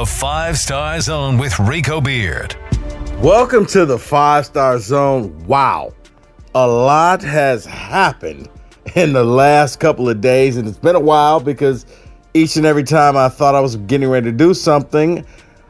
Five Star Zone with Rico Beard. Welcome to the 5-Star Zone. Wow. A lot has happened in the last couple of days, and it's been a while because each and every time I thought I was getting ready to do something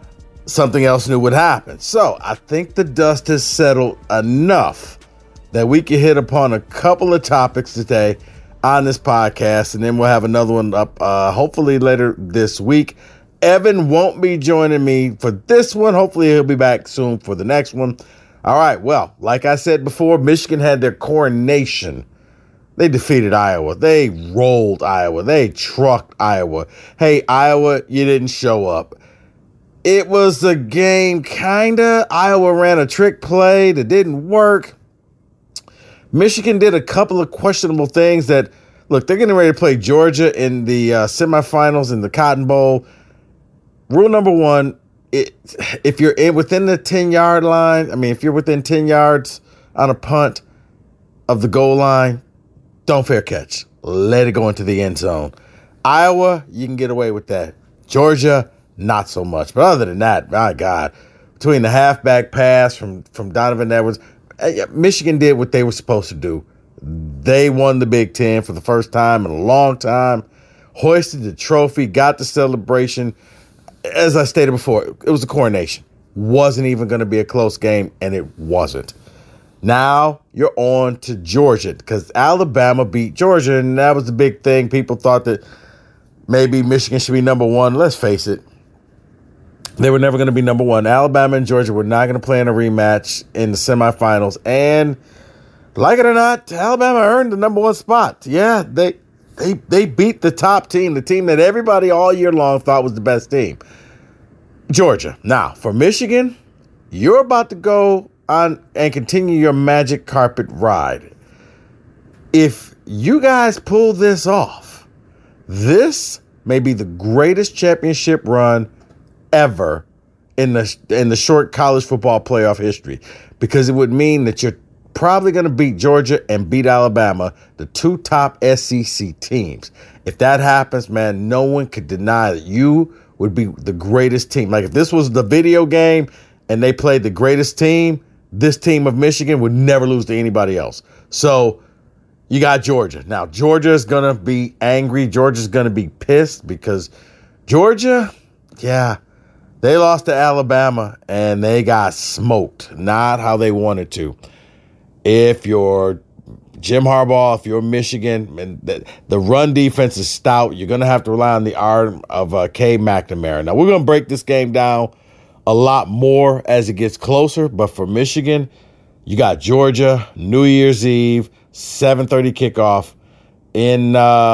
else new would happen. So I think the dust has settled enough that we can hit upon a couple of topics today on this podcast, and then we'll have another one up hopefully later this week. Evan won't be joining me for this one. Hopefully he'll be back soon for the next one. All right, well, like I said before, Michigan had their coronation. They defeated Iowa. They rolled Iowa. They trucked Iowa. Hey, Iowa, you didn't show up. It was a game, kinda. Iowa ran a trick play that didn't work. Michigan did a couple of questionable things that, look, they're getting ready to play Georgia in the semifinals in the Cotton Bowl. Rule number one, if you're within the 10-yard line, if you're within 10 yards on a punt of the goal line, don't fair catch. Let it go into the end zone. Iowa, you can get away with that. Georgia, not so much. But other than that, my God, between the halfback pass from Donovan Edwards, Michigan did what they were supposed to do. They won the Big Ten for the first time in a long time, hoisted the trophy, got the celebration. As I stated before, it was a coronation. Wasn't even going to be a close game, and it wasn't. Now you're on to Georgia because Alabama beat Georgia, and that was the big thing. People thought that maybe Michigan should be number one. Let's face it. They were never going to be number one. Alabama and Georgia were not going to play in a rematch in the semifinals. And like it or not, Alabama earned the number one spot. Yeah, they beat the top team, the team that everybody all year long thought was the best team. Georgia. Now, for Michigan, you're about to go on and continue your magic carpet ride. If you guys pull this off, this may be the greatest championship run ever in the short college football playoff history, because it would mean that you're probably going to beat Georgia and beat Alabama, the two top SEC teams. If that happens, man, no one could deny that you would be the greatest team. Like if this was the video game and they played the greatest team, this team of Michigan would never lose to anybody else. So you got Georgia. Now, Georgia is going to be angry. Georgia's going to be pissed because Georgia, yeah, they lost to Alabama and they got smoked, not how they wanted to. If you're Jim Harbaugh, if you're Michigan, and the run defense is stout, you're going to have to rely on the arm of Cade McNamara. Now, we're going to break this game down a lot more as it gets closer, but for Michigan, you got Georgia, New Year's Eve, 7:30 kickoff in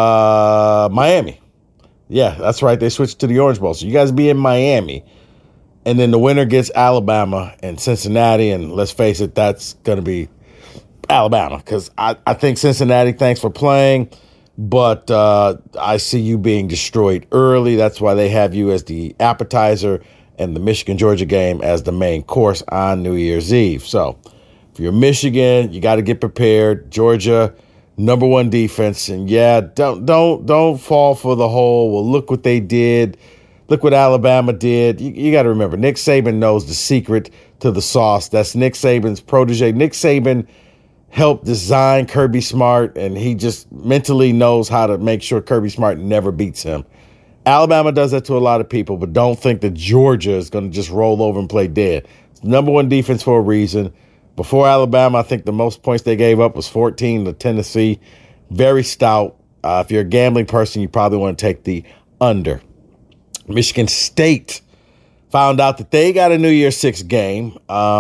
Miami. Yeah, that's right. They switched to the Orange Bowl. So you guys be in Miami. And then the winner gets Alabama and Cincinnati. And let's face it, that's going to be Alabama because I think Cincinnati, thanks for playing. But I see you being destroyed early. That's why they have you as the appetizer and the Michigan-Georgia game as the main course on New Year's Eve. So if you're Michigan, you got to get prepared. Georgia, number one defense. And yeah, don't fall for the whole, well, look what they did. Look what Alabama did. You got to remember, Nick Saban knows the secret to the sauce. That's Nick Saban's protege. Nick Saban helped design Kirby Smart, and he just mentally knows how to make sure Kirby Smart never beats him. Alabama does that to a lot of people, but don't think that Georgia is going to just roll over and play dead. It's number one defense for a reason. Before Alabama, I think the most points they gave up was 14 to Tennessee. Very stout. If you're a gambling person, you probably want to take the under. Michigan State found out that they got a New Year's Six game,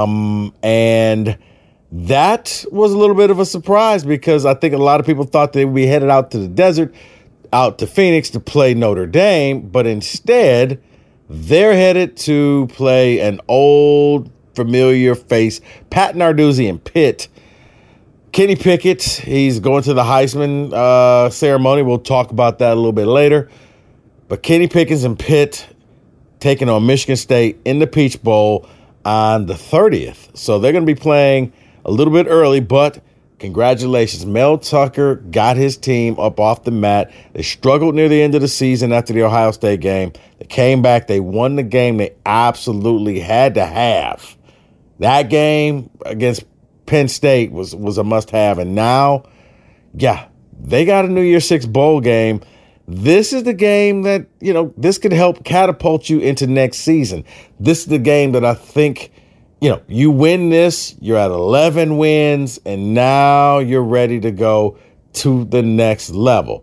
and that was a little bit of a surprise because I think a lot of people thought they would be headed out to the desert, out to Phoenix to play Notre Dame, but instead they're headed to play an old familiar face, Pat Narduzzi and Pitt. Kenny Pickett, he's going to the Heisman ceremony. We'll talk about that a little bit later. But Kenny Pickett and Pitt taking on Michigan State in the Peach Bowl on the 30th. So they're going to be playing a little bit early, but Congratulations. Mel Tucker got his team up off the mat. They struggled near the end of the season after the Ohio State game. They came back. They won the game they absolutely had to have. That game against Penn State was a must-have. And now, yeah, they got a New Year's Six bowl game. This is the game that, this could help catapult you into next season. This is the game that I think, you win this, you're at 11 wins, and now you're ready to go to the next level.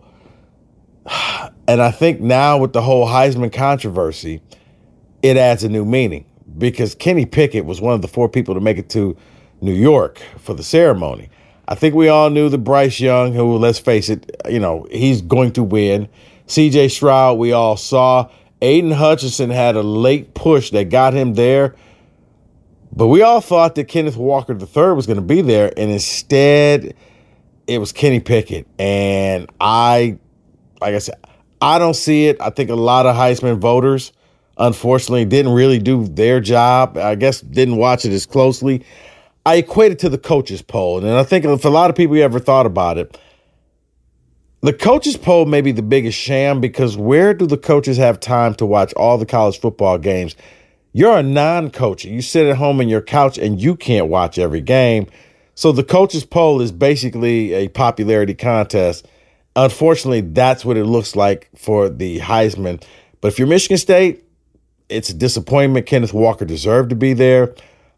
And I think now with the whole Heisman controversy, it adds a new meaning because Kenny Pickett was one of the 4 people to make it to New York for the ceremony. I think we all knew that Bryce Young, who, let's face it, he's going to win. C.J. Stroud, we all saw. Aiden Hutchinson had a late push that got him there. But we all thought that Kenneth Walker III was going to be there, and instead it was Kenny Pickett. And like I said, I don't see it. I think a lot of Heisman voters, unfortunately, didn't really do their job. I guess didn't watch it as closely. I equate it to the coaches poll. And I think if a lot of people ever thought about it, the coaches poll may be the biggest sham because where do the coaches have time to watch all the college football games? You're a non-coach. You sit at home on your couch and you can't watch every game. So the coaches poll is basically a popularity contest. Unfortunately, that's what it looks like for the Heisman. But if you're Michigan State, it's a disappointment. Kenneth Walker deserved to be there.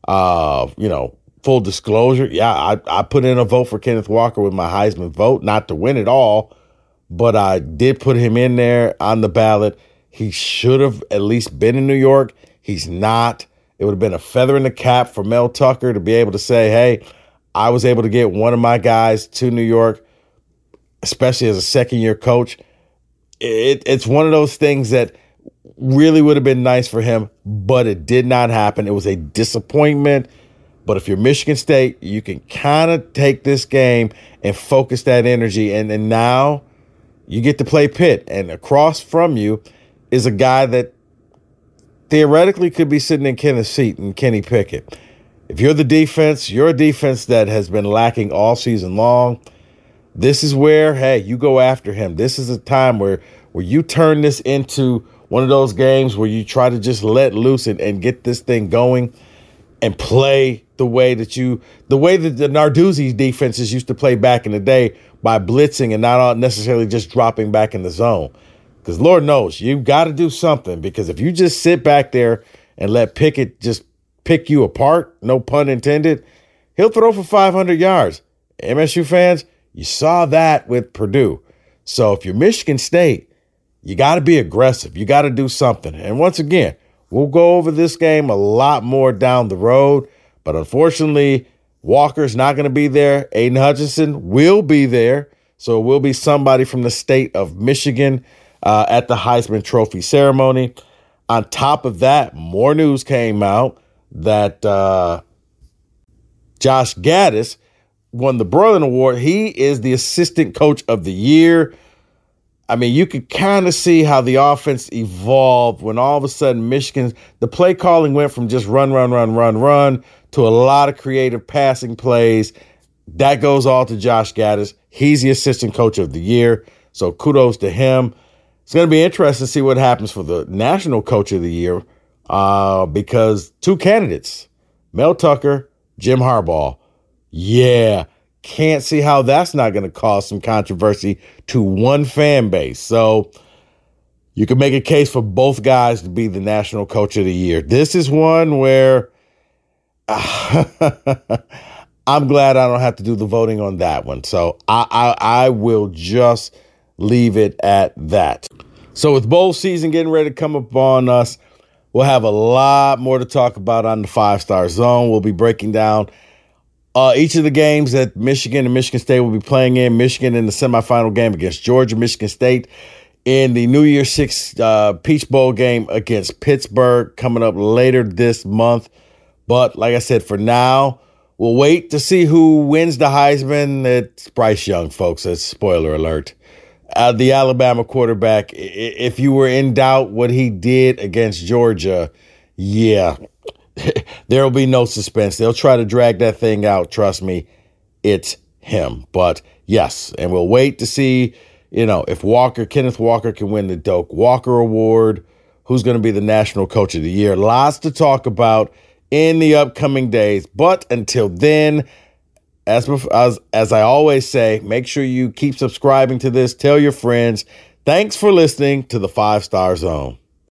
Full disclosure, yeah, I put in a vote for Kenneth Walker with my Heisman vote, not to win it all, but I did put him in there on the ballot. He should have at least been in New York. He's not. It would have been a feather in the cap for Mel Tucker to be able to say, hey, I was able to get one of my guys to New York, especially as a second-year coach. It's one of those things that really would have been nice for him, but it did not happen. It was a disappointment. But if you're Michigan State, you can kind of take this game and focus that energy. And now you get to play Pitt. And across from you is a guy that theoretically could be sitting in Kenneth's seat, and Kenny Pickett. If you're the defense, you're a defense that has been lacking all season long. This is where, hey, you go after him. This is a time where you turn this into one of those games where you try to just let loose and get this thing going and play the way that the Narduzzi defenses used to play back in the day by blitzing and not necessarily just dropping back in the zone. Because Lord knows, you've got to do something, because if you just sit back there and let Pickett just pick you apart, no pun intended, he'll throw for 500 yards. MSU fans, you saw that with Purdue. So if you're Michigan State, you got to be aggressive. You got to do something. And once again, we'll go over this game a lot more down the road. But unfortunately, Walker's not going to be there. Aiden Hutchinson will be there. So it will be somebody from the state of Michigan at the Heisman Trophy ceremony. On top of that, more news came out that Josh Gaddis won the Broylan Award. He is the assistant coach of the year. I mean, you could kind of see how the offense evolved when all of a sudden the play calling went from just run to a lot of creative passing plays. That goes all to Josh Gaddis. He's the assistant coach of the year. So kudos to him. It's going to be interesting to see what happens for the national coach of the year because 2 candidates, Mel Tucker, Jim Harbaugh. Yeah, can't see how that's not going to cause some controversy to one fan base. So you can make a case for both guys to be the national coach of the year. This is one where I'm glad I don't have to do the voting on that one. So I will just leave it at that. So with bowl season getting ready to come upon us, we'll have a lot more to talk about on the 5-Star Zone. We'll be breaking down each of the games that Michigan and Michigan State will be playing in. Michigan in the semifinal game against Georgia, Michigan State in the New Year's Six Peach Bowl game against Pittsburgh coming up later this month. But like I said, for now, we'll wait to see who wins the Heisman. It's Bryce Young, folks. That's spoiler alert. The Alabama quarterback, if you were in doubt what he did against Georgia, yeah, there will be no suspense. They'll try to drag that thing out. Trust me, it's him. But yes, and we'll wait to see, if Kenneth Walker can win the Doak Walker Award, who's going to be the National Coach of the Year. Lots to talk about in the upcoming days. But until then, as I always say, make sure you keep subscribing to this. Tell your friends. Thanks for listening to the 5 Star Zone.